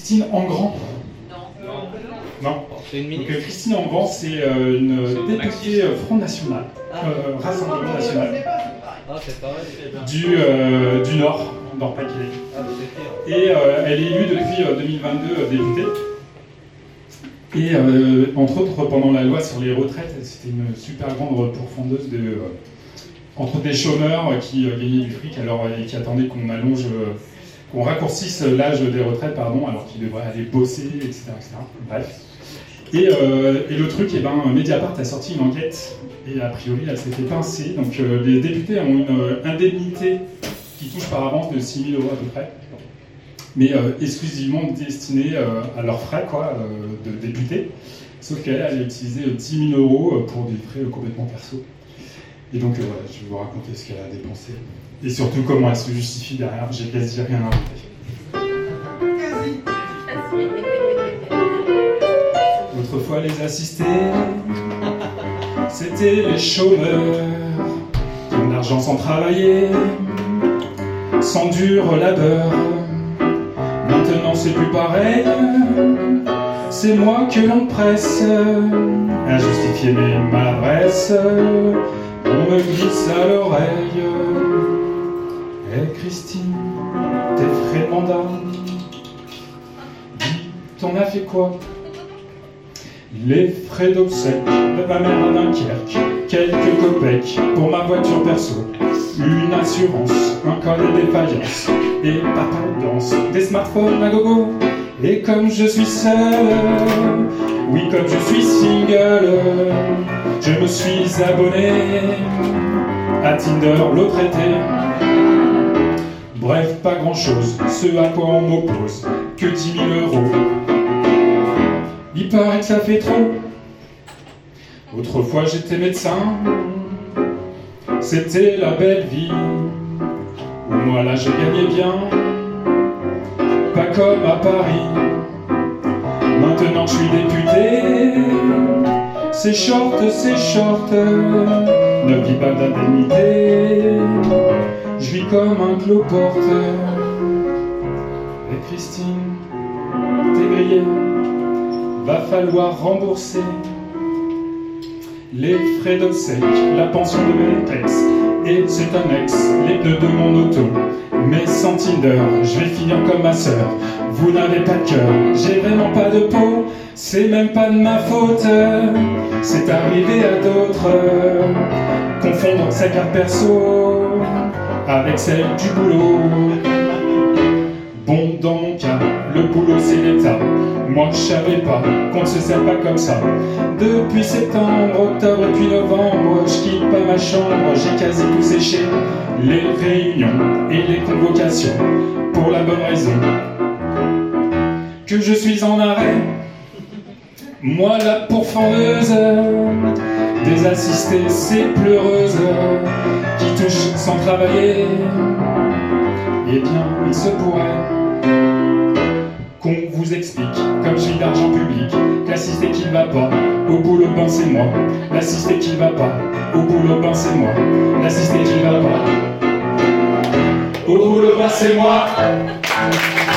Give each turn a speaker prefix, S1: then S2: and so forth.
S1: Christine Engrand. Non.
S2: C'est une
S1: Donc,
S2: ministre.
S1: Christine Engrand, c'est une députée Front National, Rassemblement National,
S2: C'est pareil.
S1: du Nord, Nord-Pas-de-Calais.
S2: C'est pire.
S1: Et elle est élue depuis 2022 députée. Et entre autres, pendant la loi sur les retraites, c'était une super grande pourfendeuse entre des chômeurs qui gagnaient du fric et qui attendaient qu'on raccourcisse l'âge des retraites, alors qu'ils devraient aller bosser, etc. Bref. Et le truc, Mediapart a sorti une enquête, et a priori, elle s'est fait pincer. Donc les députés ont une indemnité qui touche par avance de 6 000 € à peu près, mais exclusivement destinée à leurs frais de député. Sauf qu'elle a utilisé 10 000 € pour des frais complètement perso. Et donc voilà, je vais vous raconter ce qu'elle a dépensé. Et surtout comment elle se justifie derrière, j'ai quasi rien inventé. Autrefois les assistés, c'était les chômeurs, qui ont de l'argent sans travailler, sans dur labeur. Maintenant c'est plus pareil, c'est moi que l'on presse à justifier mes maladresses. On me glisse à l'oreille: Hé Christine, tes frais de mandat, dis, t'en as fait quoi? Les frais d'obsèques de ma mère à Dunkerque, quelques copecs pour ma voiture perso, une assurance, un cas de défaillance, et papa danse, des smartphones à gogo. Et comme je suis seul, oui comme je suis single, je me suis abonné à Tinder l'autre été. Bref, pas grand chose, ce à quoi on m'oppose, que 10 000 €. Il paraît que ça fait trop. Autrefois j'étais médecin, c'était la belle vie, où moi là je gagnais bien, pas comme à Paris. Maintenant je suis député, c'est short, ne vis pas d'indemnité, je vis comme un cloporte. Et Christine, t'es grillée, va falloir rembourser les frais d'obsèques, la pension de mes ex, et c'est un ex, les pneus de mon auto. Mais sans Tinder, je vais finir comme ma sœur. Vous n'avez pas de cœur, j'ai vraiment pas de peau, c'est même pas de ma faute, c'est arrivé à d'autres. Confondre sa carte perso avec celle du boulot. Bon, dans mon cas, le boulot c'est l'État. Moi je savais pas qu'on ne se sert pas comme ça. Depuis septembre, octobre et puis novembre, je quitte pas ma chambre, j'ai quasi tout séché. Les réunions et les convocations, pour la bonne raison que je suis en arrêt. Moi la pourfendeuse des assistés, ces pleureuses qui touchent sans travailler. Eh bien, il se pourrait qu'on vous explique, comme je vis d'argent public, l'assisté qui ne va pas, au boulot ben c'est moi. L'assisté qui ne va pas, au boulot ben c'est moi. L'assisté qui ne va pas, au boulot ben c'est moi.